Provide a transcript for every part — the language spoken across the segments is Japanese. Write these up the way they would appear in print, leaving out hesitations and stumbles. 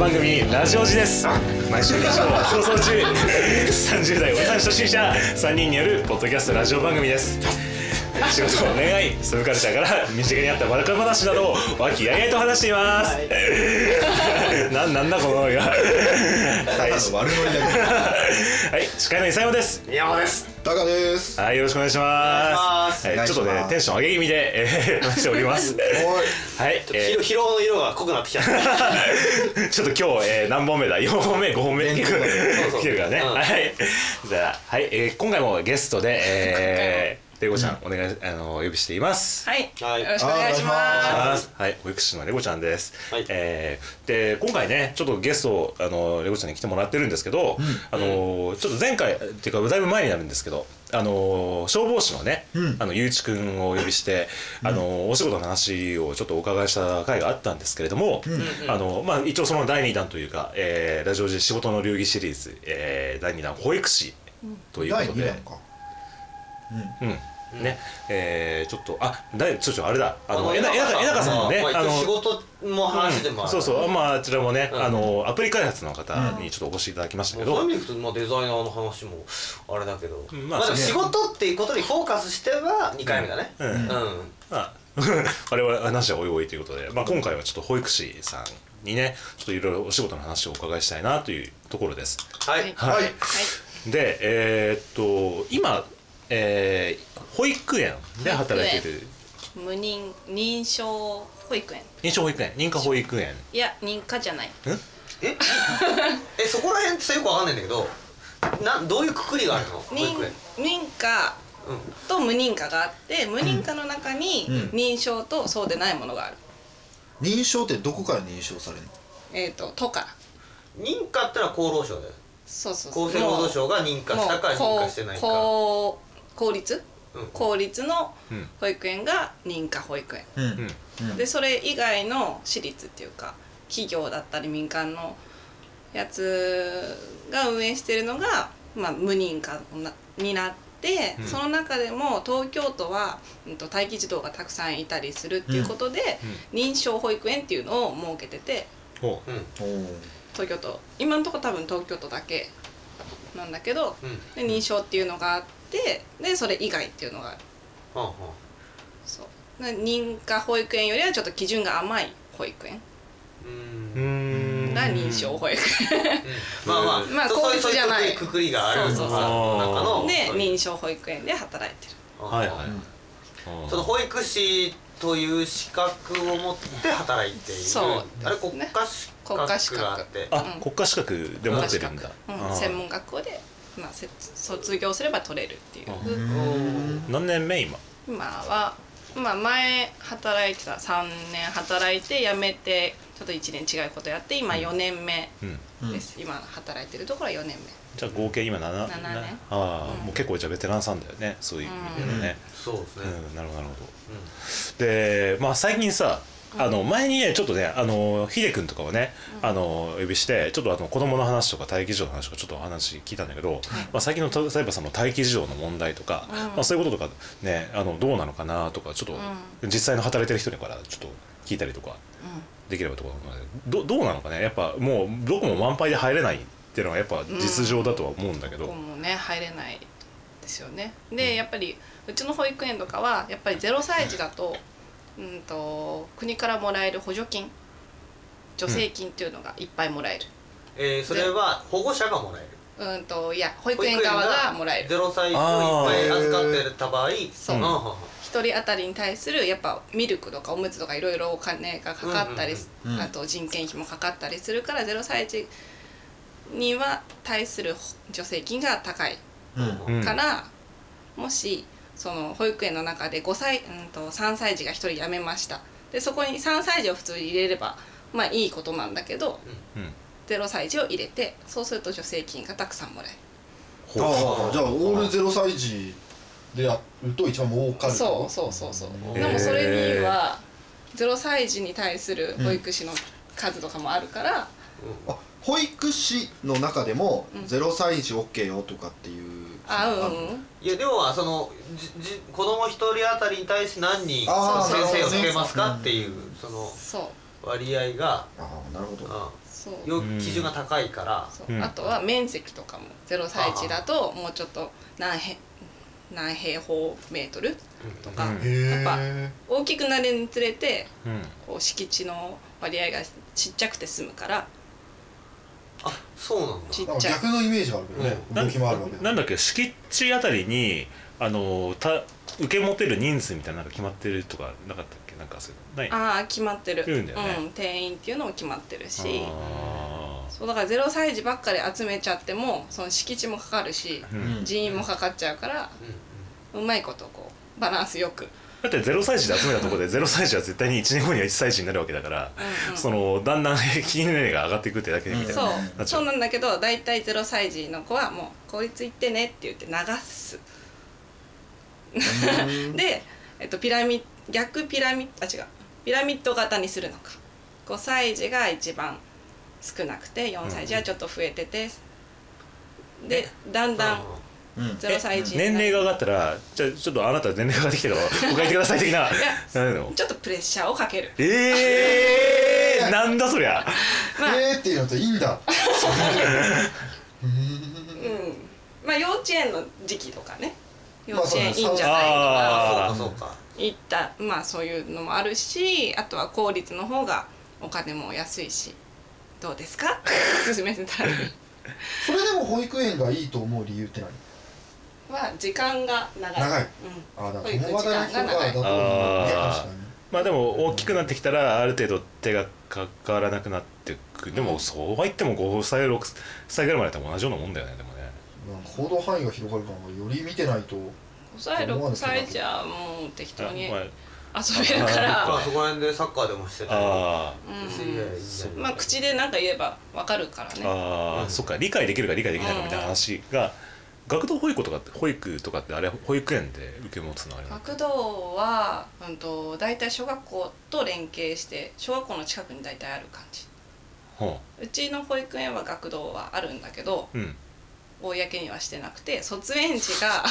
番組ラジオジです。毎週日曜放送中30代おじさん初心者3人によるポッドキャストラジオ番組です。仕事、恋愛、サブカルチャーから身近にあったバラカ話などを和気あいあいと話しています。なんだこのノリが。はい、司会の伊佐山です。 宮本です。 タカです。 はい、よろしくお願いします。はい、ちょっとねテンション上げ気味で話しております。はい、 疲労の色が濃くなってきた。 ちょっと今日、何本目だ？ 4 本目5本目来てるからね。はい。じゃあ、はい、今回もゲストで、レゴちゃん、お願い、お呼びしています。 はい、よろしくお願いします。 はい、保育士のレゴちゃんです。 はい。 で、今回ね、ちょっとゲスト、レゴちゃんに来てもらってるんですけど、ちょっと前回、っていうか、だいぶ前になるんですけど、消防士のね、ゆういちくんをお呼びして、お仕事の話をちょっとお伺いした回があったんですけれども、まあ、一応その第2弾というか、ラジオ時仕事の流儀シリーズ、第2弾、保育士ということで、 第2弾か。 ね、ちょっとあれだ、江中さんのね、 仕事も話でもある。 そうそう、まああちらもね、アプリ開発の方にちょっとお越しいただきましたけど、 そういう意味で言うと、デザイナーの話もあれだけど、まあでも仕事っていうことにフォーカスしては2回目だね。 まあ我々話はおいおいということで、まあ今回はちょっと保育士さんにね、ちょっといろいろお仕事の話をお伺いしたいなというところです。 はいはい。で、今保育園で働いてる認証保育園。 認可保育園。 いや、認可じゃない。 そこら辺ってよくわかんないんだけど、どういうくくりがあるの？保育園。 認可と無認可があって、無認可の中に認証とそうでないものがある。 認証ってどこから認証されるの？ 都から。 認可ってのは厚労省だよ。 そうそう。 厚生労働省が認可したか認可してないか。 公立の保育園が認可保育園、でそれ以外の私立っていうか企業だったり民間のやつが運営してるのが、まあ、無認可になって、その中でも東京都は、待機児童がたくさんいたりするっていうことで、認証保育園っていうのを設けてて、東京都今のところ多分東京都だけなんだけど、で認証っていうのがあって、でそれ以外っていうのがある。そう認可保育園よりはちょっと基準が甘い保育園が認証保育園。まあ公立じゃないくくりがある中ので認証保育園で働いてる。 その保育士という資格を持って働いている。あれ国家資格があって。 国家資格で持ってるんだ。 専門学校で、まあ、卒業すれば取れるっていう。 何年目今は、まあ、前働いてた3年働いて辞めてちょっと1年違うことやって今4年目です。今働いてるところは4年目。 じゃあ合計今7 年。 もう結構じゃあベテランさんだよね、そういう意味ではね。 そうですね。 なるほど。で、まあ最近さ、前にねちょっとねヒデ君とかをねお呼びしてちょっと子供の話とか待機児童の話とかちょっとお話聞いたんだけど、まあ最近の例えばその待機児童の問題とか、まあそういうこととかねどうなのかなとかちょっと実際の働いてる人からちょっと聞いたりとかできればとか思うので、どうなのかね、やっぱもうどこも満杯で入れないっていうのがやっぱ実情だとは思うんだけど、 どこもね入れないですよね。でやっぱりうちの保育園とかはやっぱり0歳児だと国からもらえる補助金、助成金っていうのがいっぱいもらえる。 それは保護者がもらえる。 いや保育園側がもらえる。 0歳児をいっぱい預かってた場合、 そう、1人当たりに対するやっぱミルクとかおむつとかいろいろお金がかかったり、あと人件費もかかったりするから0歳児には対する助成金が高いから、もしその保育園の中で3歳児が1人辞めました。でそこに3歳児を普通に入れればまあいいことなんだけど、0歳児を入れてそうすると助成金がたくさんもらえる。 じゃあオール0歳児でやると一番儲かる。 そう。でもそれには0歳児に対する保育士の数とかもあるから、 保育士の中でも0歳児 OK よとかっていう。 いやでもその子供1人当たりに対して何人先生をつけますかっていうその割合が。 なるほど。 基準が高いから、 あとは面積とかも0歳児だともうちょっと何平方メートルとか、やっぱ大きくなるにつれてこう敷地の割合がちっちゃくて済むから。 あ、そうなんだ。 ちっちゃい。 逆のイメージがあるけどね、動きもあるわけで。 なんだっけ、敷地あたりに受け持てる人数みたいなのが決まってるとかなかったっけ？なんかそういうのない？ ああ、決まってる。 んだよね。 定員っていうのも決まってるし、そうだから0歳児ばっかり集めちゃってもその敷地もかかるし、人員もかかっちゃうから、うまいことこうバランスよく。 だって0歳児で集めたところで0歳児は絶対に1年後には1歳児になるわけだから、だんだん平均年齢が上がっていくってだけみたいな。 そうなんだけど、大体0歳児の子はもう公立行ってねって言って流す。で、ピラミッド型にするのか。5歳児が一番少なくて4歳児はちょっと増えてて、でだんだん0歳児年齢が上がったら、じゃあちょっとあなた年齢が上がってきたからお書いてください的な。 ちょっとプレッシャーをかける。 なんだそりゃ。 っていうのといいんだ。 まあ幼稚園の時期とかね、幼稚園いいんじゃないとか、行ったまあそういうのもあるし、あとは公立の方がお金も安いし、どうですかって勧めてたり。 それでも保育園がいいと思う理由って何？ は時間が長い。 ああ、だから共働きとかだとね、確かに。 まあでも大きくなってきたらある程度手がかからなくなってく。でもそうは言っても5歳6歳ぐらいまでと同じようなもんだよね。でもね、 行動範囲が広がるからより見てないと。 5歳6歳じゃもう適当に遊べるから、 そこら辺でサッカーでもしてたり、 まあ口で何か言えば分かるからね。 ああ、そっか、理解できるか理解できないかみたいな話が、学童保育とかってあれ保育園で受け持つのあれ？ 学童は大体小学校と連携して小学校の近くに大体ある感じ。うちの保育園は学童はあるんだけど、公にはしてなくて、卒園児が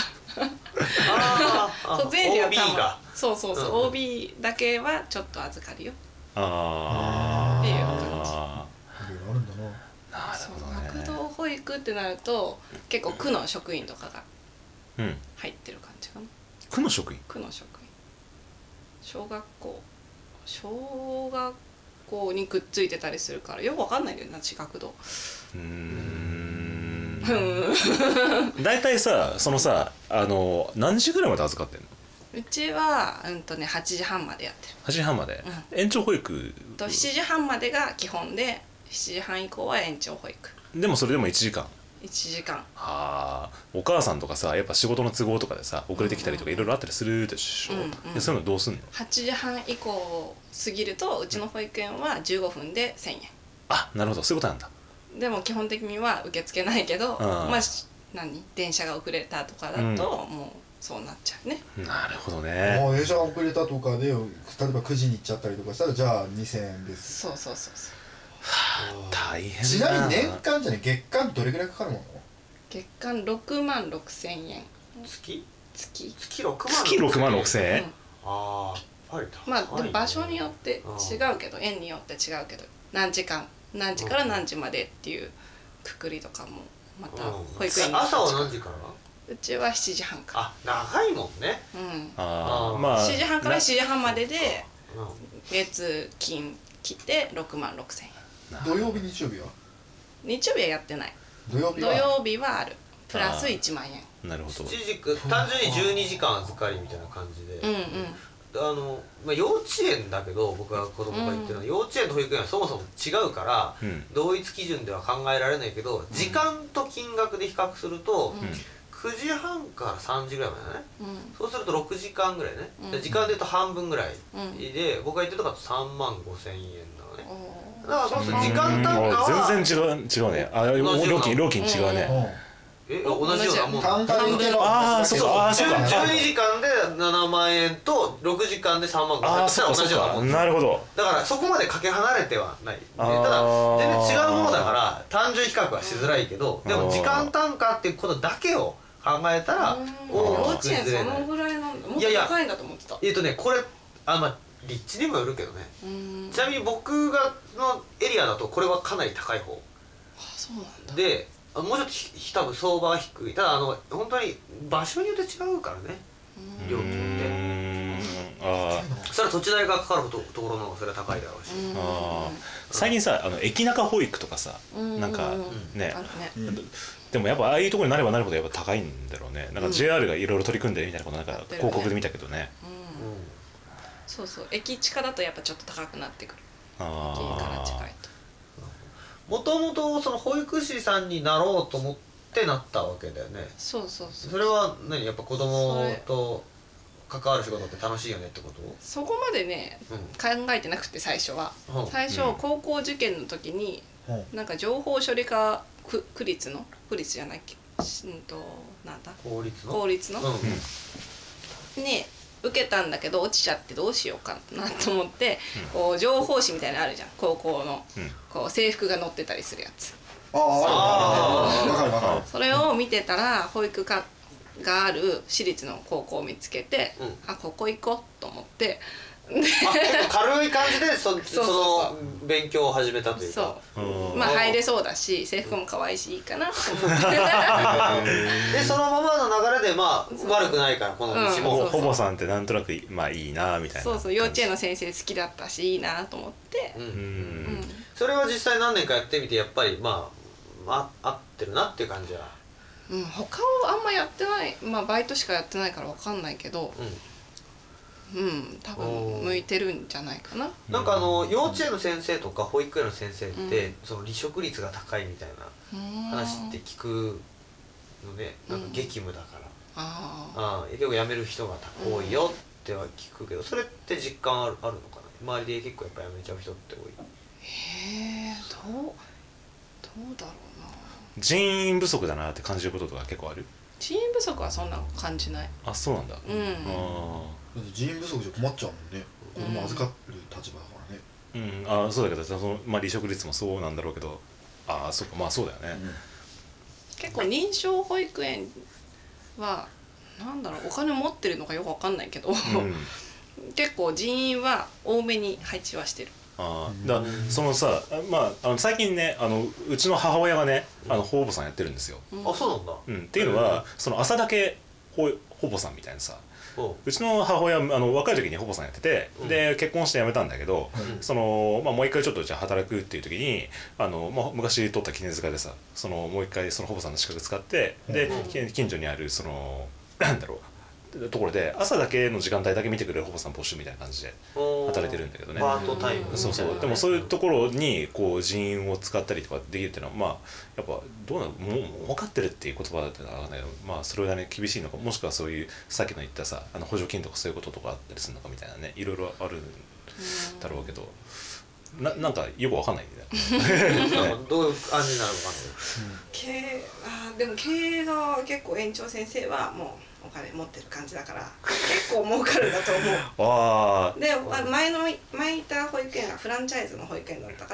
卒園児がそう OB だけはちょっと預かるよっていう感じ。 あるんだな。 学童保育ってなると結構区の職員とかが入ってる感じかな。 区の職員？ 区の職員。小学校にくっついてたりするからよくわかんないんだよな、学童。 大体さ、何時ぐらいまで預かってんの？ うちは8時半までやってる。 8時半まで、延長保育 7時半までが基本で、7時半以降は延長保育。 でもそれでも1時間。 1時間。 はあ、お母さんとかさ、やっぱ仕事の都合とかでさ遅れてきたりとかいろいろあったりするでしょ。そういうのどうすんの ？8時半以降過ぎるとうちの保育園は15分で1000円。 あ、なるほど、そういうことなんだ。 でも基本的には受け付けないけど、まあ電車が遅れたとかだともうそうなっちゃうね。 なるほどね。 電車が遅れたとかで例えば9時に行っちゃったりとかしたら、じゃあ2000円です。 そう。 大変だ。 ちなみに年間じゃね、月間どれぐらいかかるもの？ 月間6万6千円。 月 6 万 6千円。 ああ、やっぱり高いね。 まあでも場所によって違うけど、園によって違うけど、何時から何時までっていうくくりとかもまた保育園に。 朝は何時から？ うちは7時半から。 あ、長いもんね。 7時半から7時半までで月金来て6万6千円。 土曜日日曜日は？ 日曜日はやってない。土曜日はある。プラス1万円。 なるほど。 単純に12時間預かりみたいな感じで、幼稚園だけど、僕が子供が言ってるのは、幼稚園と保育園はそもそも違うから、同一基準では考えられないけど、時間と金額で比較すると、9時半から3時ぐらいまでだね。そうすると6時間ぐらいね。時間でいうと半分ぐらいで、僕が言ってるとこだと3万5千円なのね。だからそうすると時間単価は全然違うね。料金違うね。 同じようなもん。 単価でいけば、 ああ、そうか。 12時間で7万円と6時間で3万5千円って同じようなもん。 なるほど。 だからそこまでかけ離れてはない。ただ全然違うものだから単純比較はしづらいけど、でも時間単価っていうことだけを考えたら幼稚園そのぐらいなんだ。もっと高いんだと思ってた。 これ立地にもよるけどね。ちなみに僕がのエリアだとこれはかなり高い方そうなんだ。 で、もうちょっと多分相場は低い。ただ本当に場所によって違うからね、料金って。それは土地代がかかるところの方がそれは高いだろうし。 最近さ駅中保育とかさなんかね、でもやっぱああいうところになればなるほどやっぱ高いんだろうね。なんか JR がいろいろ取り組んでるみたいなことなんか広告で見たけどね。 そうそう、駅近だとやっぱちょっと高くなってくる。駅から近いと。 もともとその保育士さんになろうと思ってなったわけだよね。 そうそうそう。 それは何、やっぱ子供と関わる仕事って楽しいよねってこと？ そこまでね、考えてなくて最初は。最初高校受験の時になんか情報処理科区立じゃないっけ、なんだ公立のね受けたんだけど落ちちゃってどうしようかなと思って、こう情報誌みたいなのあるじゃん、高校のこう制服が載ってたりするやつ。それを見てたら保育科がある私立の高校を見つけて、あ、ここ行こうと思って、 結構軽い感じでその勉強を始めたというか。 まあ入れそうだし制服も可愛いしいいかなと思ってでそのままの流れでまあ悪くないからこの道も。 ほぼさんってなんとなくまあいいなみたいな。 そうそう、幼稚園の先生好きだったしいいなと思って。 それは実際何年かやってみてやっぱりまあ合ってるなっていう感じは。 他をあんまやってない、まあバイトしかやってないから分かんないけど、多分向いてるんじゃないかな。 なんか幼稚園の先生とか保育園の先生ってその離職率が高いみたいな話って聞くのね。なんか激務だから結構辞める人が多いよっては聞くけど、それって実感あるのかな。周りで結構やっぱ辞めちゃう人って多い。 どうだろうな。 人員不足だなって感じることとか結構ある？ 人員不足はそんな感じない。 あ、そうなんだ。 人員不足じゃ困っちゃうもんね。子供預かる立場だからね。 そうだけどまあ離職率もそうなんだろうけど、そうか、まあそうだよね。 結構認証保育園はなんだろう、お金持ってるのかよく分かんないけど、結構人員は多めに配置はしてる。 だそのさ、まあ最近ねうちの母親がね保母さんやってるんですよ。 あ、そうなんだ。 っていうのはその朝だけ保母さんみたいなさ、うちの母親若い時に保母さんやってて、で結婚して辞めたんだけど、もう一回ちょっとじゃあ働くっていう時に昔取った絹塚でさもう一回その保母さんの資格使って、で近所にあるなんだろうところで朝だけの時間帯だけ見てくれる保母さん募集みたいな感じで働いてるんだけどね。 パートタイム。 そうそう。でもそういうところにこう人員を使ったりとかできるっていうのはまあやっぱどうなの、もう分かってるっていう言葉だってのはね、まあそれがね厳しいのか、もしくはそういうさっきの言ったさ補助金とかそういうこととかあったりするのかみたいなね、いろいろあるんだろうけど。なんかよくわかんないんだよどういう感じになるのかな。でも経営が結構園長先生はもうお金持ってる感じだから結構儲かるんだと思う。で前いた保育園はフランチャイズの保育園だったから、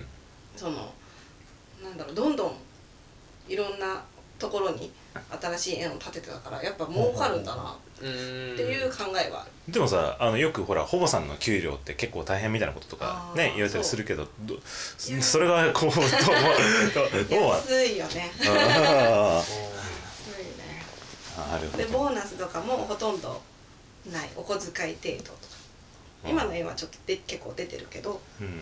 なんだろう、どんどんいろんなところに新しい園を建ててたからやっぱ儲かるんだなっていう考えはある。 でもさよくほら保母さんの給料って結構大変みたいなこととかね言われたりするけど、それがこう安いよね。安いね。 なるほど。 でボーナスとかもほとんどない、お小遣い程度とか。今の園はちょっと結構出てるけど、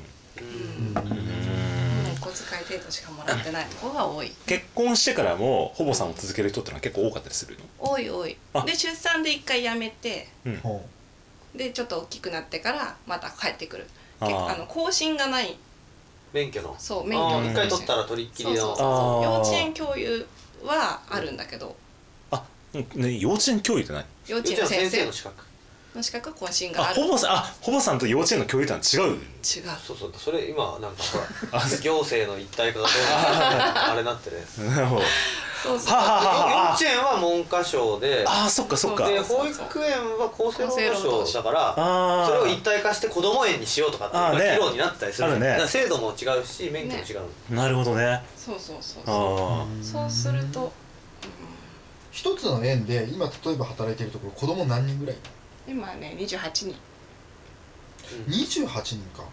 お小遣い程度しかもらってないところが多い。 結婚してからも保母さんを続ける人ってのは結構多かったりするの？ 多い。で出産で一回辞めて、でちょっと大きくなってからまた帰ってくる。更新がない。 免許の。 そう、免許の一回取ったら取りっきりの。 幼稚園教諭はあるんだけど。 幼稚園教諭って何？ 幼稚園の先生の資格。 の資格は更新がある。 保母さんと幼稚園の教諭ってのは違う？ そうそれ今なんかほら行政の一体化がどうなあれなってね。 なるほど。 幼稚園は文科省で、 そっかそっか。 で保育園は厚生労働省だから、それを一体化して子ども園にしようとかって今議論になってたりするね。制度も違うし免許も違う。 なるほどね。 そうそうすると一つの園で今例えば働いてるところ子供何人ぐらい？ 今ね28人。 28人か。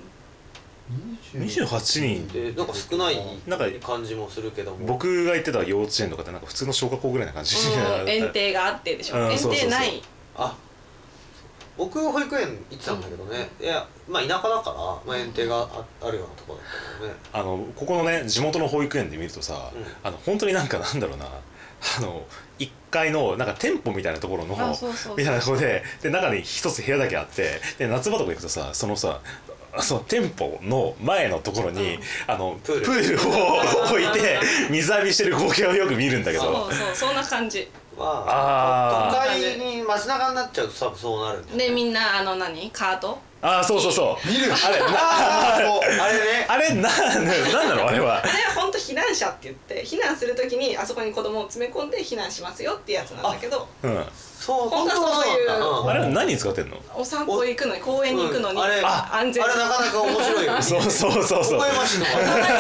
28人でなんか少ない感じもするけども、 僕が行ってた幼稚園とかってなんか普通の小学校ぐらいな感じ。 園庭があってでしょ。園庭ない。 僕保育園行ってたんだけどね、いやまあ田舎だから、園庭があるようなとこだったけどね。 ここのね地元の保育園で見るとさ、本当になんかなんだろうな、1階のなんか店舗みたいなところのみたいなところで中に一つ部屋だけあって、で夏場とか行くとさ、その店舗の前のところにプールを置いて水浴びしてる光景をよく見るんだけど、 そんな感じ。 都会に街中になっちゃうと多分そうなるんだよね。 でみんなカート、 そう見るあれなんなのあれは。 あれは本当避難者って言って避難するときにあそこに子供を詰め込んで避難しますよってやつなんだけど、 そう本当はそういう。 あれは何に使ってんの？ お散歩行くのに公園に行くのに安全。 あれなかなか面白いよね。 そう微笑ましいのか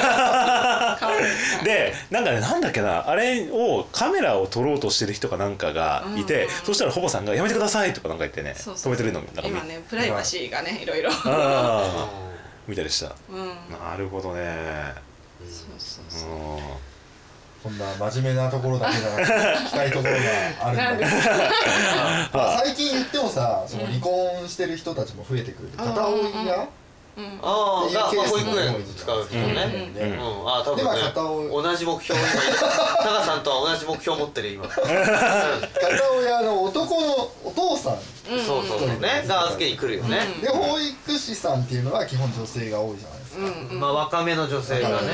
でなんかね、なんだっけな、あれをカメラを撮ろうとしてる人かなんかがいて、そしたらほぼさんがやめてくださいとかなんか言ってね、止めてるの今ねプライバシーがねいろいろみたいでした。なるほどね。 そうこんな真面目なところだけじゃなくて聞きたいところがあるんだけど最近言ってもさ、その離婚してる人たちも増えてくる。片親っていうケースも多いじゃないですか。 で多分ね同じ目標、タカさんとは同じ目標を持ってる今。 片親の男のお父さんが預けに来るよね。 で保育士さんっていうのは基本女性が多いじゃないですか。 まあ若めの女性がね。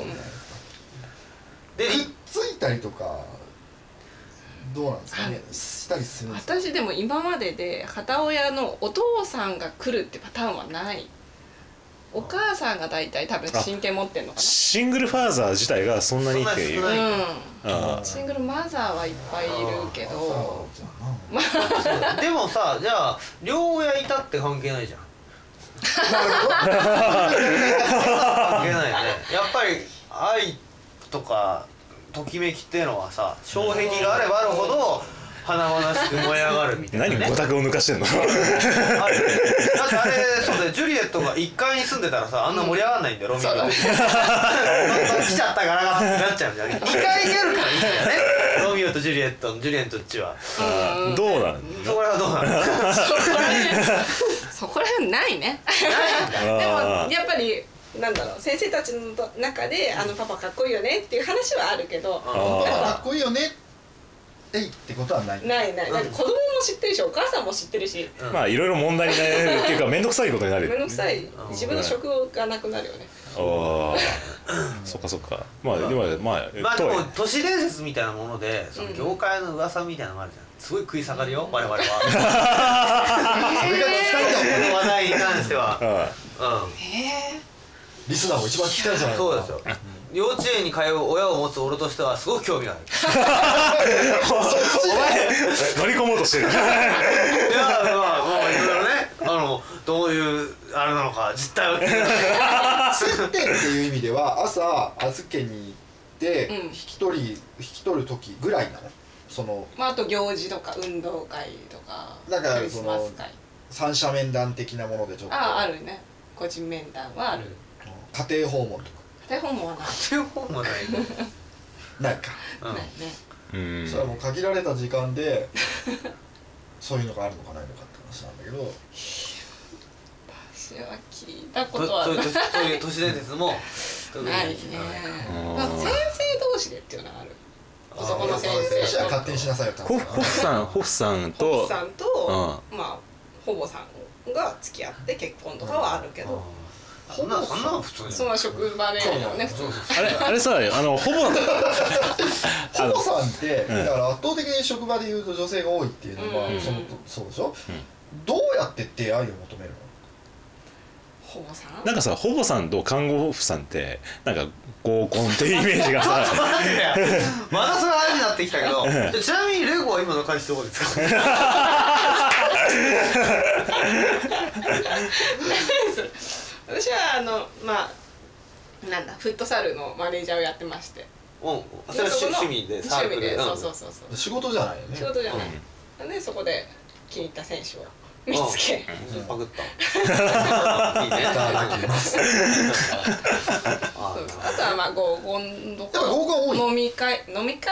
でくっついたりとかどうなんですかね、したりするんですか？ 私でも今までで片親のお父さんが来るってパターンはない。お母さんが大体多分親権持ってんのかな。 シングルファーザー自体がそんなにっていう。 シングルマザーはいっぱいいるけど、 でもさ、じゃあ両親いたって関係ないじゃん。関係ないよね。やっぱり愛とかときめきっていうのはさ、障壁があればあるほど華々しく燃え上がるみたいなね。 何ゴタクを抜かしてんの？だってあれそうだよ、ジュリエットが1階に住んでたらさ、あんな盛り上がんないんだよ、ロミオと来ちゃったガラガラってなっちゃうんじゃん。2階にあるからいいんだよね、ロミオとジュリエットのジュリエットっちは。 どうなの？ そこらはどうなの？ そこら辺ないね。でもやっぱりなんだろう、先生たちの中でパパかっこいいよねっていう話はあるけど、 パパかっこいいよねってことはない。 だって子供も知ってるしお母さんも知ってるし、 まあいろいろ問題になるっていうか面倒くさいことになる。 面倒くさい、自分の職がなくなるよね。 そっかそっか。まあでも都市伝説みたいなもので、その業界の噂みたいなのがあるじゃん。すごい食い下がるよ我々は。それが聞きたいんだもん、この話題に関しては。 リスナーも一番聞きたいじゃないですか。 そうですよ。幼稚園に通う親を持つ俺としてはすごく興味がある。 お前乗り込もうとしてる。いやまあいろいろね、どういうあれなのか実態を聞い接点っていう意味では朝預けに行って引き取る時ぐらいなの？ あと行事とか運動会とかクリスマス会、三者面談的なものでちょっとあるね。個人面談はある。 家庭訪問とか。 家庭訪問はない。 家庭訪問はない。 ないか。 ないね。 それはもう限られた時間でそういうのがあるのかないのかって話なんだけど。 私は聞いたことはない。 そういう都市伝説もないね。先生同士でっていうのがある。男の先生は勝手にしなさいよって話。 ホフさんとまあほぼさんが付き合って結婚とかはあるけど、 そんな普通にその職場でね普通。 あれさ、ほぼさんってだから圧倒的に職場でいうと女性が多いっていうのはそうでしょ。どうやって出会いを求めるの？ ほぼさんなんかさ、ほぼさんと看護婦さんってなんか合コンっていうイメージがさまだその話になってきたけど、ちなみにレゴは今の彼氏どこですか？ 私はなんだフットサルのマネージャーをやってまして、 それは趣味でサークルで。 そう仕事じゃないよね。 仕事じゃない。でそこで気に入った選手を見つけパクったいいねいただきますあとはまあ合コンとか飲み会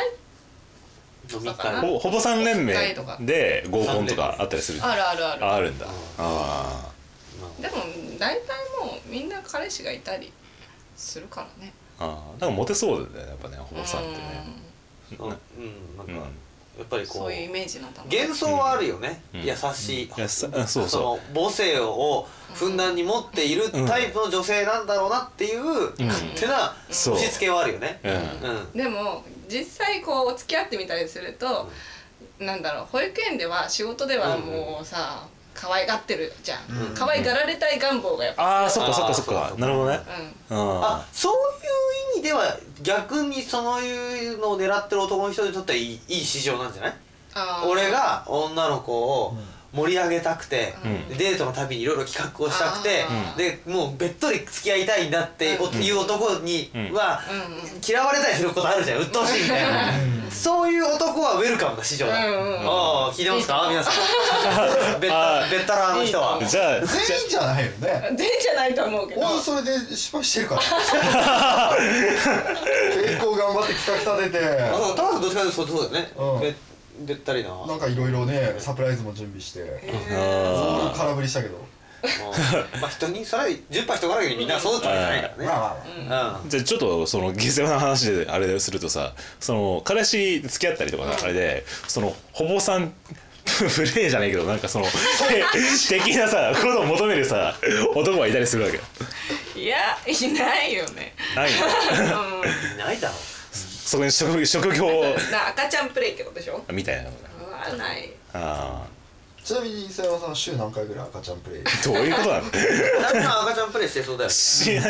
ほぼさん連盟で合コンとかあったりする。 あるあるんだ。あでも大体もうみんな彼氏がいたりするからね。 なんかモテそうだよねやっぱねほぼさんってね。 なんかやっぱりこうそういうイメージなんだろう。 幻想はあるよね。優しいその母性をふんだんに持っているタイプの女性なんだろうなっていう勝手な押し付けはあるよね。 でも実際こう付き合ってみたりすると、なんだろう、保育園では仕事ではもうさ可愛がってるじゃん。可愛がられたい願望がやっぱ。 そっかなるほどね。 そういう意味では逆にそういうのを狙ってる男の人にとってはいい市場なんじゃない？俺が女の子を盛り上げたくて、デートのたびにいろいろ企画をしたくて、でもうべっとり付き合いたいんだっていう男には嫌われたりすることあるじゃん。鬱陶しいみたいな。そういう男はウェルカムな市場だ。聞いてますか皆さん。べったらの人は。 じゃあ全員じゃないよね。 全員じゃないと思うけど。 俺それで失敗してるから結構頑張って企画立てて。 高橋さんどっちかというとそうだよね。べったりな。 なんかいろいろねサプライズも準備して空振りしたけど。 まあ人にそれ10杯人からげにみんなそうだったわけじゃないからね。 じゃあちょっとその下世話な話であれするとさ、その彼氏付き合ったりとかあれでそのほぼさんプレーじゃないけどなんかその的なさことを求めるさ男がいたりするわけ。 いやいないよね。 ないの？ いないだろ。 そこに職業赤ちゃんプレイってことでしょみたいなのがない。 ちなみに磯山さん週何回ぐらい赤ちゃんプレイ？ どういうことなの？ 赤ちゃんプレイしてそうだよね。 知らない。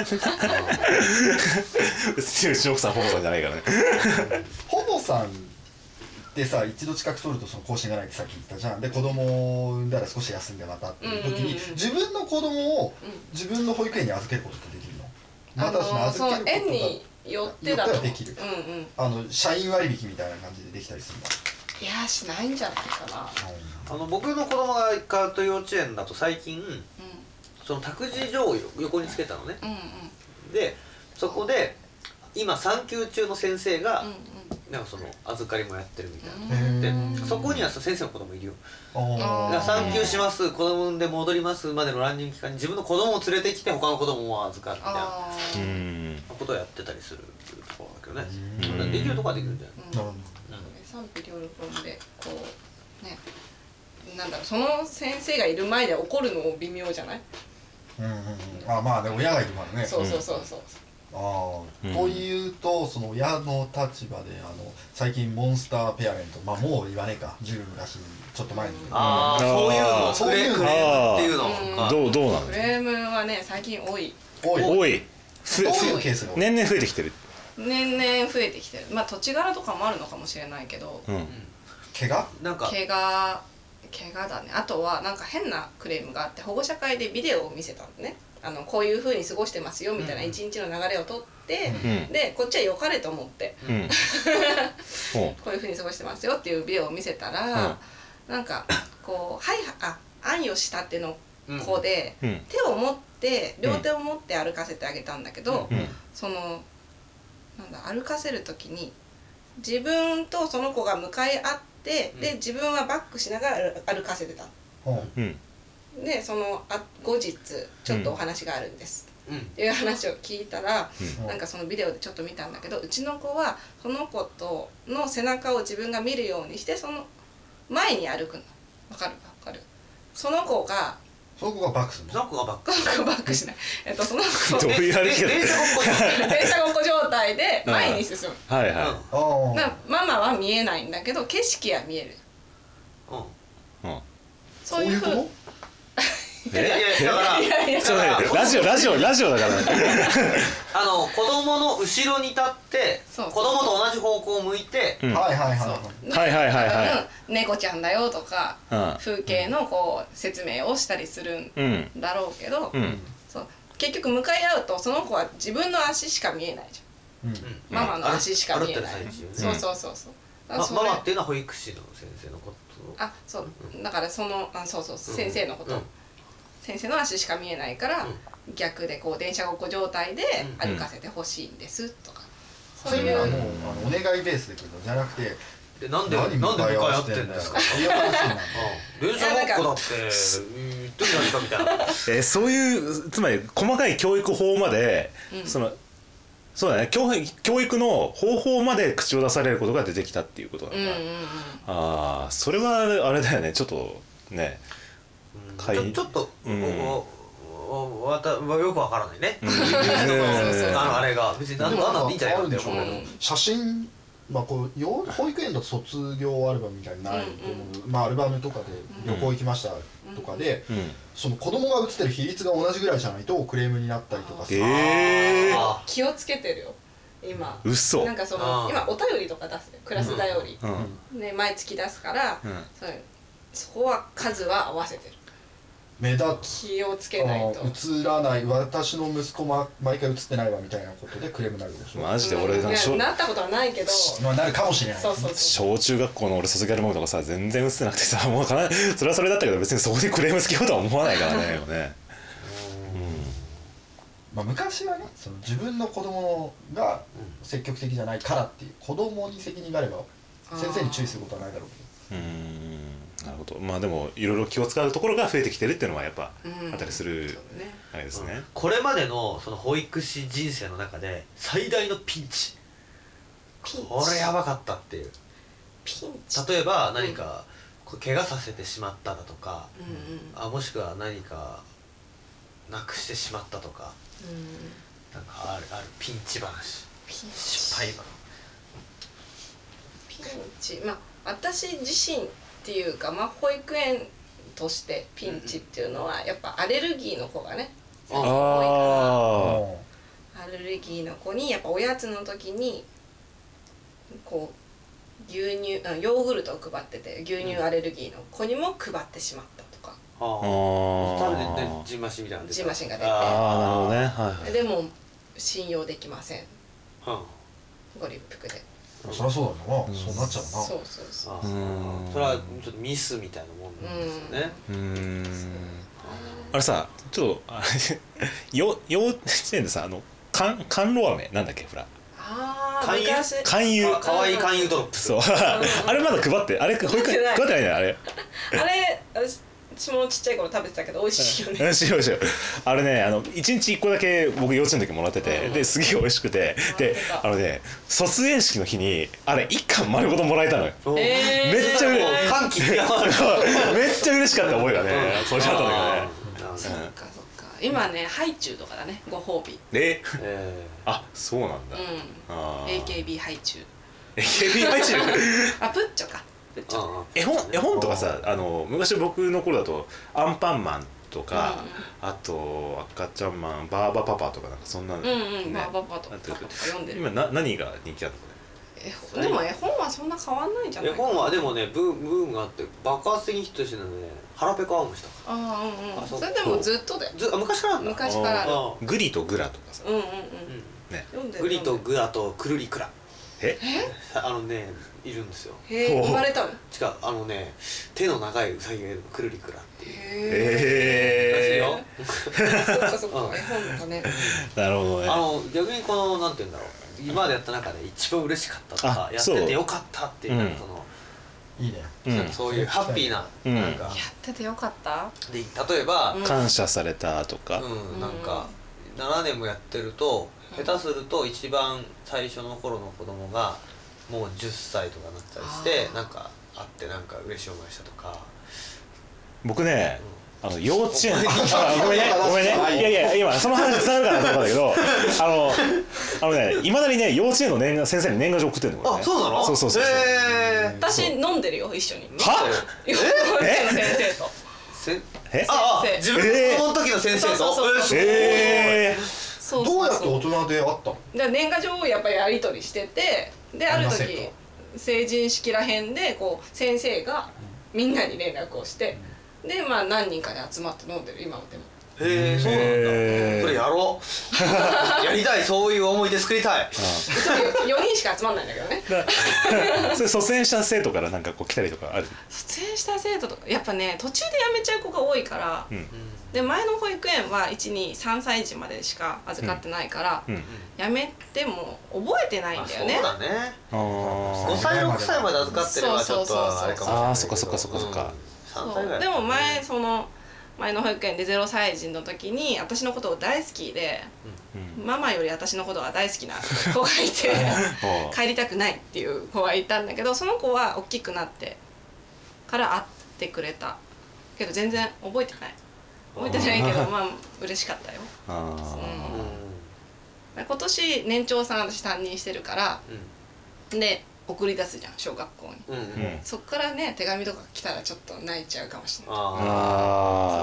うちの奥さんほぼさんじゃないからね。 ほぼさんってさ一度近く取るとその更新がないってさっき言ったじゃん。で子供を産んだら少し休んでまたっていう時に自分の子供を自分の保育園に預けることってできるの？またその預けることが園によってだとできる。社員割引みたいな感じでできたりするんだ。 いやしないんじゃないかな。 僕の子供が通ってる幼稚園だと最近その託児所を横につけたのね。でそこで今産休中の先生がなんかその預かりもやってるみたいな。でそこには先生の子供いるよ。産休します子供産んで戻りますまでのランニング期間に自分の子供を連れてきて他の子供を預かるみたいなことをやってたりするところだけどね。できるとこはできるんじゃない？ 賛否両論でこうね、なんだろう、その先生がいる前で怒るのも微妙じゃない？ まあね親がいるからね。 そう。 というとその親の立場で最近モンスターペアレントもう言わねえかずいぶん昔ちょっと前にそういうのクレームっていうのどうなの？ クレームはね最近多い。 どういうケースが年々増えてきてる。 年々増えてきてる。まあ土地柄とかもあるのかもしれないけど、 怪我だね。あとはなんか変なクレームがあって、保護者会でビデオを見せたのね。こういう風に過ごしてますよみたいな一日の流れをとって、でこっちは良かれと思ってこういう風に過ごしてますよっていうビデオを見せたら、なんかこう愛をしたっての子で、手を持って両手を持って歩かせてあげたんだけど、そのなんだ歩かせる時に自分とその子が向かい合って、で自分はバックしながら歩かせてた。でその後日ちょっとお話があるんです、っていう話を聞いたら、なんかそのビデオでちょっと見たんだけど、うちの子はその子との背中を自分が見るようにしてその前に歩くの。わかる？その子がバックするの？ その子がバックしない。その子どういう歩き方？ 電車ごっこ状態で前に進む。ママは見えないんだけど景色は見える。そういうふう。 いやラジオだから子供の後ろに立って子供と同じ方向を向いて猫ちゃんだよとか風景のこう説明をしたりするんだろうけど、結局向かい合うとその子は自分の足しか見えないじゃん。ママの足しか見えない。そう。 ママっていうのは保育士の先生のことあ、そうだからそう先生のこと、先生の足しか見えないから、逆でこう電車ごっこ状態で歩かせてほしいんですとか、 そういうのはもうお願いベースで来るのじゃなくて、 なんで向かい合ってんですか。 そういう話になる。 電車ごっこだって言ってるじゃないかみたいな。 そういうつまり細かい教育法まで、そうだね、教育の方法まで口を出されることが出てきたっていうことなのかな。ああ、それはあれだよね、ちょっとね、 ちょっとよくわからないね。あれが別に何なんでいいんじゃないかって思うけど、 写真、こう保育園だと卒業アルバムみたいにないと思う。アルバムとかで旅行行きましたとかで、その子供が写ってる比率が同じぐらいじゃないとクレームになったりとかする。 気をつけてるよ今。 嘘。 なんか今お便りとか出す、クラス頼りね、毎月出すから、そこは数は合わせてる。気をつけないと映らない、私の息子毎回映ってないわみたいなことでクレームになるでしょ。 マジで俺なったことはないけど、 なるかもしれない。 小中学校の俺卒業アルバムとかさ、全然映ってなくてさ、もうそれはそれだったけど別にそこでクレームつけようとは思わないからね。 昔はね、自分の子供が積極的じゃないからっていう、子供に責任があれば先生に注意することはないだろうけど。 なるほど。でもいろいろ気を使うところが増えてきてるっていうのはやっぱあったりするあれですね。 これまでのその保育士人生の中で最大のピンチ、これやばかったっていう。例えば何か怪我させてしまっただとか、もしくは何かなくしてしまったとか、なんかあるピンチ話、失敗話。 ピンチ、私自身っていうか、保育園としてピンチっていうのはやっぱアレルギーの子がね多いから、アレルギーの子にやっぱおやつの時にこう牛乳ヨーグルトを配ってて、牛乳アレルギーの子にも配ってしまったとか、 食べてジンマシンみたいなの出て、 ジンマシンが出て、 なるほどね。 でも信用できません、ご立腹で。 そりゃそうだよな、そうなっちゃうな。 そうそれはちょっとミスみたいなもんなんですよね。 あれさ、ちょっと幼稚園でさ、甘露飴なんだっけ、ほら、 勧誘、 かわいい勧誘ドロップ。 そうあれまだ配って、あれ保育園配ってないね、あれ私もちっちゃい頃食べてたけど美味しいよね。 美味しいあれね、1日1個だけ僕幼稚園の時もらってて、ですげえ美味しくて、で卒園式の日にあれ1貫丸ごともらえたのよ。めっちゃ歓喜めっちゃ嬉しかった覚えがね、そうしちゃったんだけどね。 そっか今ね、ハイチュウとかだね、ご褒美。 あ、そうなんだ。 AKB ハイチュウ。 AKB ハイチュウプッチョか。 絵本とかさ、昔僕の頃だとアンパンマンとか、あと赤ちゃんマン、バーバパパとかなんかそんなのね、 バーバパパとか読んでる。 今何が人気あるの？ でも絵本はそんな変わんないんじゃないかな。 絵本はでもね、ブームがあって爆発的にヒットしてるのね、腹ペコアームした。 それでもずっとだよ。 昔からあるんだ。 昔からある。 グリとグラとかさ、 グリとグラとクルリクラ、いるんですよ。 生まれたの？ 違う、手の長いうさぎがいるの、クルリクラっていう。らしいよ。 そっか、絵本だね。 なるほどね。 逆になんて言うんだろう、今までやった中で一番嬉しかったとか、やっててよかったっていう、なんかいいね、 そういうハッピーな、なんかやっててよかったで、例えば感謝されたとか、 なんか7年もやってると、下手すると一番最初の頃の子供がもう10歳とかなったりして、なんかあってなんか嬉しい思いしたとか。 僕ね、幼稚園ごめんね、いや今その話伝わるかなと思ったんだけど、いまだにね、幼稚園の先生に年賀状送ってんの。 あ、そうなの？ そう私飲んでるよ、一緒に。 は？ 幼稚園の先生と。 自分の子供の時の先生と。 どうやって大人で会ったの？ 年賀状をやっぱりやり取りしてて、である時成人式らへんで先生がみんなに連絡をして、で何人かで集まって飲んでる、今でも。 へえ、そうなんだ。それやろう。やりたい、そういう思い出作りたい。 4人しか集まんないんだけどね。 それ卒園した生徒からなんかこう来たりとかある？ 卒園した生徒とかやっぱね途中で辞めちゃう子が多いから、で前の保育園は123歳児までしか預かってないから、辞めても覚えてないんだよね。 そうだね。5歳6歳まで預かってればちょっとあれかもしれないけど。 ああ、そっかそっかそっかそっか。 3歳ぐらい。 でも前の保育園で0歳児の時に私のことを大好きで、ママより私のことが大好きな子がいて帰りたくないっていう子がいたんだけど、その子は大きくなってから会ってくれたけど全然覚えてないけどまあ嬉しかったよ。今年年長さん私担任してるから、で送り出すじゃん小学校に、そっからね手紙とか来たらちょっと泣いちゃうかもしれない。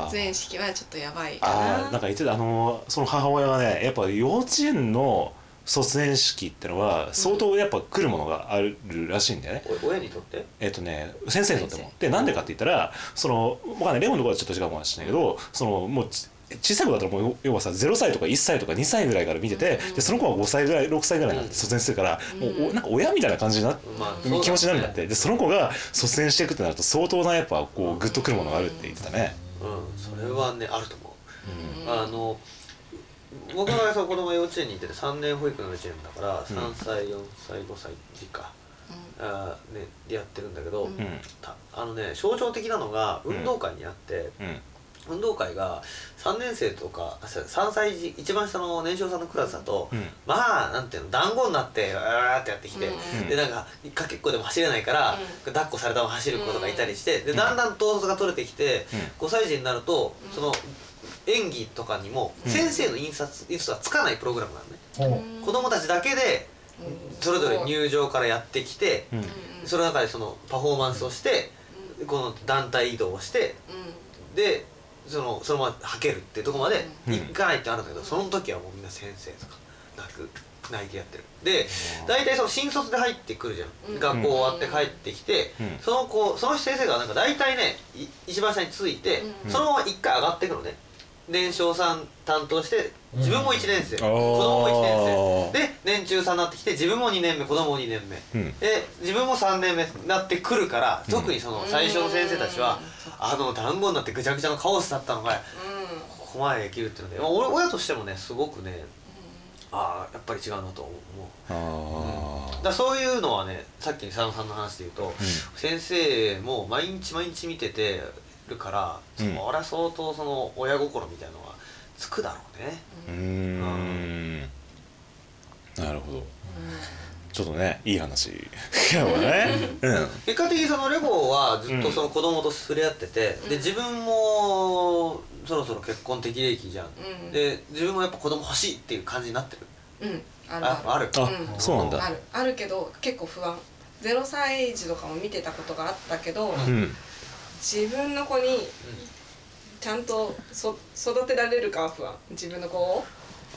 卒園式はちょっとやばいかな。 なんか言ってたその母親がねやっぱ幼稚園の卒園式ってのは相当やっぱ来るものがあるらしいんだよね。 親にとって？ 先生にとっても。でなんでかって言ったら僕はねレモンの子はちょっと違うかもしれないけどもう小さい子だったらもう要はさ0歳とか1歳とか2歳ぐらいから見てて、でその子は5歳ぐらい6歳ぐらいになって卒園するから、もうなんか親みたいな感じな気持ちになるんだって。でその子が卒園していくってなると相当なやっぱこうグッとくるものがあるって言ってたね。 それはねあると思う。僕が子供幼稚園に行ってて3年保育の幼稚園だから3歳4歳5歳児かでやってるんだけど、象徴的なのが運動会にあって、運動会が3年生とか3歳児一番下の年少さんのクラスだと、まあなんていうの団子になってわーってやってきて、でなんかかけっこでも走れないから、抱っこされたまま走る子とかいたりして、でだんだん統率が取れてきて、5歳児になるとその演技とかにも先生の引率はつかないプログラムなのね。子供たちだけでそれぞれ入場からやってきて、その中でそのパフォーマンスをして、この団体移動をして、でそのままはけるっていうところまでいかないってあるんだけど、その時はもうみんな先生とか泣いてやってる。で大体その新卒で入ってくるじゃん、学校終わって帰ってきて、その先生がなんか大体ね一番下について、そのまま1回上がっていくのね。年少さん担当して自分も1年生、子供も1年生で年中さんになってきて自分も2年目子供も2年目、で自分も3年目になってくるから、特にその最初の先生たちは団子になってぐちゃぐちゃのカオスだったのがここまでできるっていうので、親としてもねすごくねやっぱり違うなと思う。だそういうのはね、さっき佐野さんの話で言うと、先生も毎日毎日見ててるから、そりゃ相当その親心みたいなのはつくだろうね。 なるほど。ちょっとねいい話やもんね。 結果的にそのレゴはずっとその子供と触れ合ってて、で自分もそろそろ結婚適齢期じゃん、で自分もやっぱ子供欲しいっていう感じになってる。ある。 そうなんだ。 あるけど結構不安。0歳児とかも見てたことがあったけど、自分の子にちゃんと育てられるかは不安。自分の子を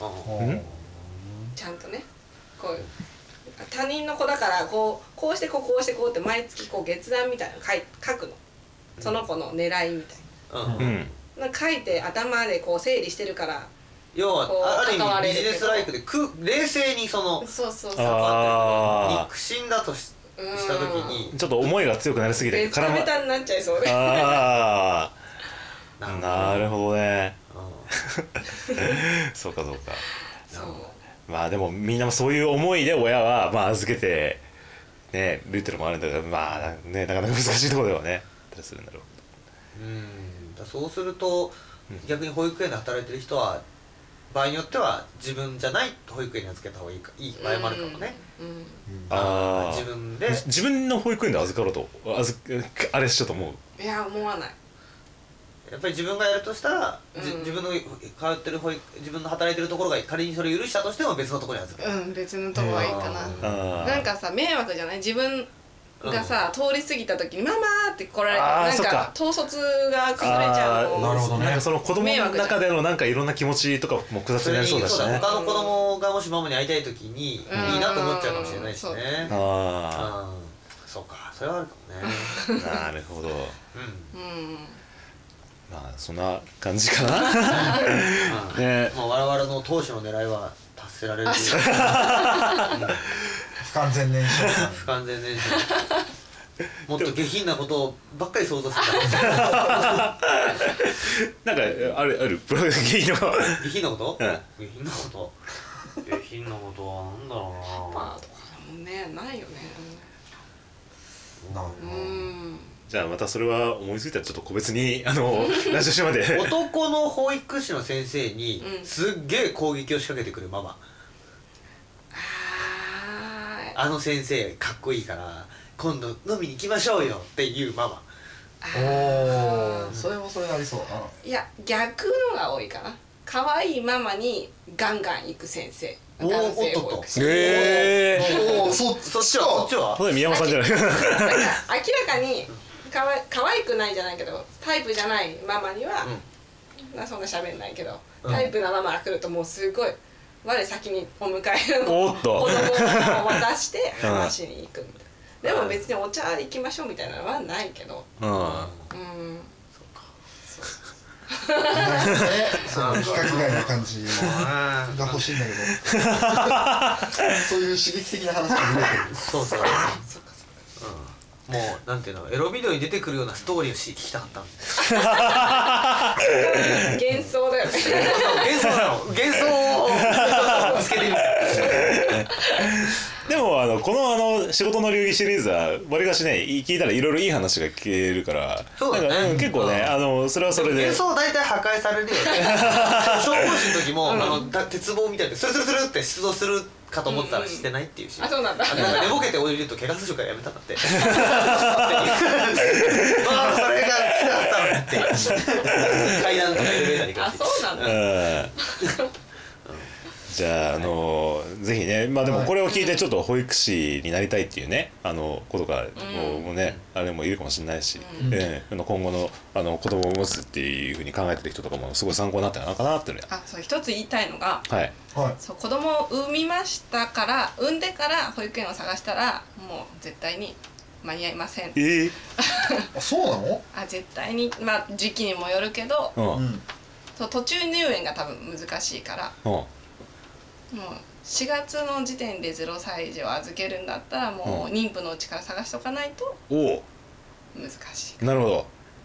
ちゃんとね、こう他人の子だからこうしてこうしてこうって毎月こう月談みたいなの書くの。その子の狙いみたいな書いて頭でこう整理してるから、 要はある意味ビジネスライクで冷静にその肉親だとした時にちょっと思いが強くなりすぎてベタベタになっちゃいそうで。 なるほどね。そうか。まあでもみんなそういう思いで親はまあ預けてねるってのもあるんだけど、まあねなかなか難しいところではねったりするんだろう。 そうすると逆に保育園で働いてる人は場合によっては自分じゃない保育園に預けた方がいい場合もあるかもね。 自分の保育園で預かろうとあれしようと思う？ いや思わない。 やっぱり自分がやるとしたら、自分の通ってる自分の働いてるところが仮にそれを許したとしても別のところに預ける。 別のところがいいかな。なんかさ迷惑じゃない？自分がさ通り過ぎた時にママって来られる、なんか統率が崩れちゃうの。 なるほどね。 なんかその子供の中でのなんかいろんな気持ちとかも複雑になりそうだしね。 他の子供がもしママに会いたい時にいいなと思っちゃうかもしれないしね。そうか、それはあるかもね。 なるほど。ままあそんな感じかな。 ね、まあ我々の当初の狙いは達せられる。 不完全燃焼感。 不完全燃焼。もっと下品なことばっかり想像してた。 なんかあるプロ下品の下品なこと？ うん。 下品なこと。下品なことはなんだろうな。 パーとかでもねないよね。 なるほじゃあまたそれは思いついたらちょっと個別にラジオしまで。 男の保育士の先生にすっげえ攻撃を仕掛けてくるママ。あの先生かっこいいから今度飲みに行きましょうよっていうママ。 おお、それもそれなりそうだな。 いや逆のが多いかな。可愛いママにガンガン行く先生。男性保育士。 おお、そっちはこれ宮本さんじゃない。 なんか明らかに可愛くないじゃないけどタイプじゃないママには、そんな喋んないけど、タイプなママが来るともうすごい我先にお迎えの子供を渡して話しに行くみたいな。でも別にお茶行きましょうみたいなのはないけど。 その規格外な感じが欲しいんだけど。そういう刺激的な話が出てくる。 そうそう。もうなんていうの、エロビデオに出てくるようなストーリーを聞きたかったんです。 幻想だよね。 幻想なの。幻想をぶつけてみた。 でもこの仕事の流儀シリーズはわりかしね聞いたらいろいろいい話が聞けるから、 そうだね、 結構ねそれはそれで幻想大体破壊されるよね。消防士の時も鉄棒みたいなスルスルスルって出動するかと思ったらしてないっていうし、 あ、そうなんだ。 なんか寝ぼけて降りると怪我するからやめたんだって。まあそれがきつかったのにって階段とかエレベーターに行くらしい。 あ、そうなんだ。 じゃあぜひね、まあでもこれを聞いてちょっと保育士になりたいっていうねことがもうねあれもいるかもしれないし、今後の子供を持つっていうふうに考えてる人とかもすごい参考になったのかなってね。 そう一つ言いたいのが、そう子供を産みましたから産んでから保育園を探したらもう絶対に間に合いません。 そうなの？ 絶対にまあ時期にもよるけど、そう途中入園が多分難しいから。もう4月の時点で0歳児を預けるんだったらもう妊婦のうちから探しとかないと難しい。 なるほど。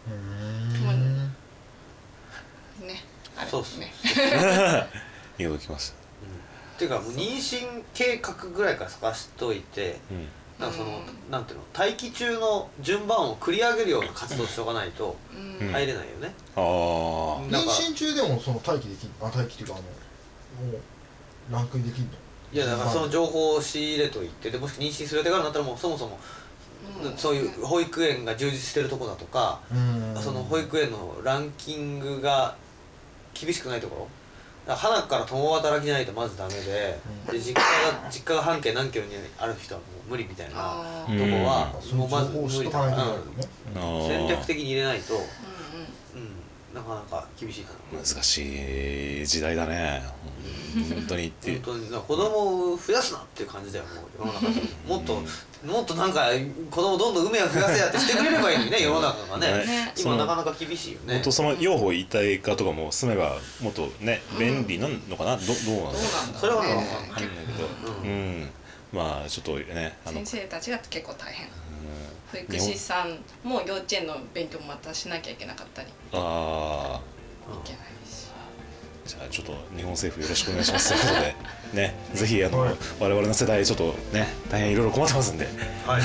ね、あれそうですね。 いいこと聞きました。 っていうかもう妊娠計画ぐらいから探しといて、なんかなんていうの、待機中の順番を繰り上げるような活動しておかないと入れないよね。 妊娠中でもその待機できる待機っていうかもうランクインできるの？ いやだからその情報を仕入れといて、でもし妊娠する予定があるんだったらもうそもそもそういう保育園が充実してるとこだとか、その保育園のランキングが厳しくないところ、花から共働きじゃないとまずダメで、実家が半径何キロにある人はもう無理みたいなとこはもうまず無理だから、戦略的に入れないとなかなか厳しいかな。 難しい時代だね本当にっていう。 本当に子供を増やすなっていう感じだよもう世の中に。もっとなんか子供どんどん産めや増やせやってしてくれればいいのにね世の中がね。今なかなか厳しいよね。 本当その養護一体化とかも進めばもっとね便利なのかな。どうなんだろう。 それは分かんないけど、まあちょっとね先生たちが結構大変。保育士さんも幼稚園の勉強もまたしなきゃいけなかったり。いけないし。 じゃあちょっと日本政府よろしくお願いしますということでね、ぜひ我々の世代ちょっとね大変いろいろ困ってますんで、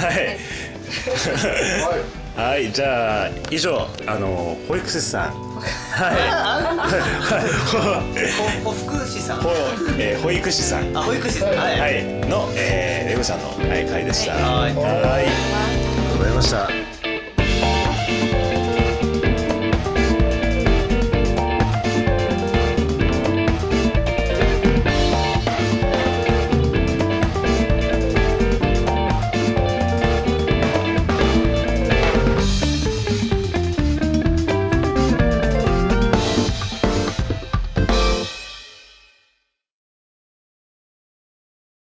はい、じゃあ以上保育士さん保育士さん保育士さん保育士さんのレゴちゃんの会でした。はい、ありがとうございました。